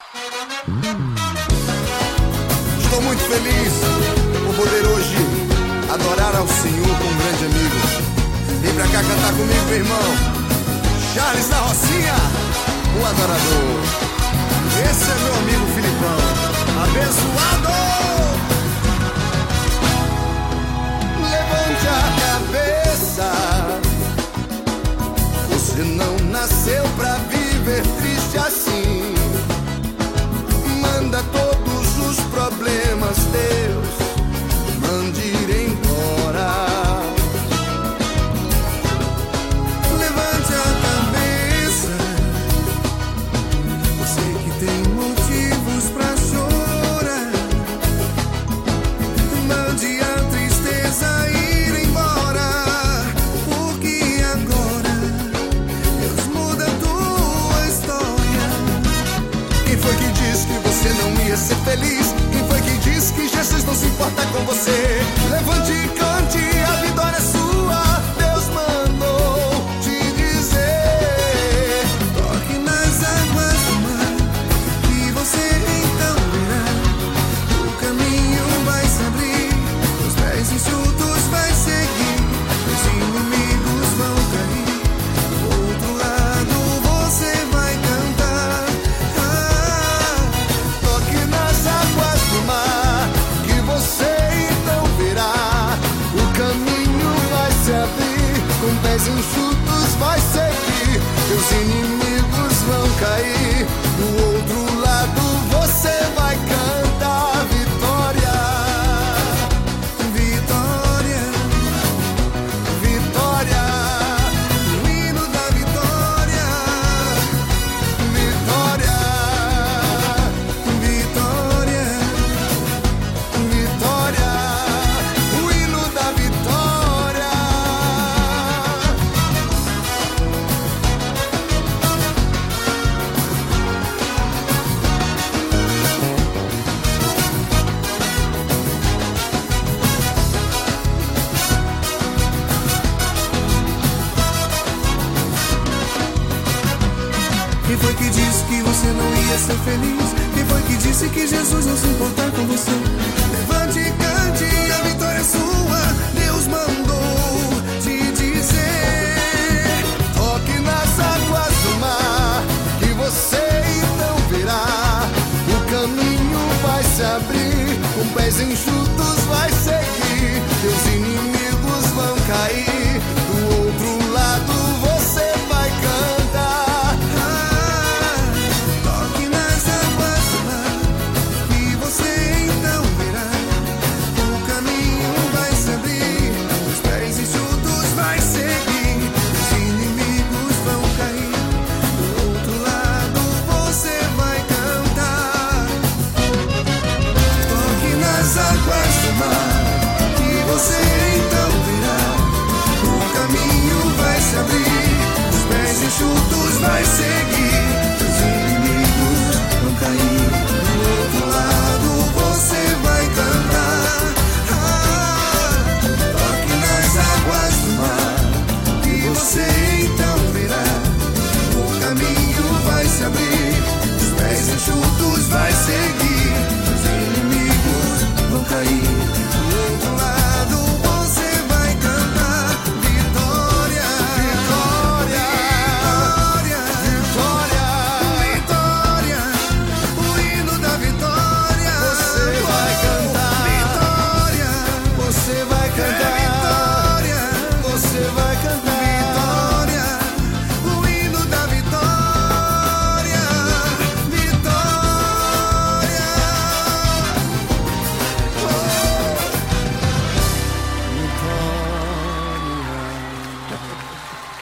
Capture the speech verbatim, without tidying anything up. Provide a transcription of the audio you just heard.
Estou muito feliz por poder hoje adorar ao Senhor com um grande amigo. Vem pra cá cantar comigo, meu irmão. Charles da Rocinha, o adorador. Esse é meu amigo Filipão, abençoado. Levante a cabeça, você não nasceu pra viver triste assim. Manda todos os problemas, Deus, mande ir embora. Levante a cabeça, você que tem motivos pra chorar. Mande a tristeza ir embora, porque agora Deus muda a tua história. Quem foi que disse que você não ia ser feliz? Quem foi que disse que Jesus não se importa com você? Levante e cante, a vitória é sua. Deus mandou te dizer. Toque nas águas do mar, e você então verá. O caminho vai se abrir, os pés enxutos vai seguir. Os inimigos vão cair, do outro lado você vai cantar. Ah, toque nas águas do mar, que você então verá. O caminho vai se abrir, com pés enxutos vai seguir. Teus inimigos vão cair, do outro lado você vai cantar. Vitória, vitória, vitória, o hino da vitória. Vitória, vitória, vitória, o hino da vitória. Quem foi que disse que você não ia ser feliz? Quem foi que disse que Jesus não se importar com você? Levante e cante, a vitória é sua. Deus mandou te dizer. Toque nas águas do mar, que você então verá. O caminho vai se abrir, com pés enxutos vai seguir. Teus inimigos vão cair, do outro lado você vai cantar. Ah, toque nas águas do mar, que você então verá. O caminho vai se abrir, os pés enxutos vai seguir. Os inimigos vão cair, do outro lado você vai cantar. Toque nas águas do mar, que você então verá. O caminho vai se abrir, os pés enxutos vai seguir. Os inimigos vão cair, do outro lado você vai cantar. Ah, toque nas águas do mar, que você então verá. O caminho vai se abrir, os pés enxutos vai seguir.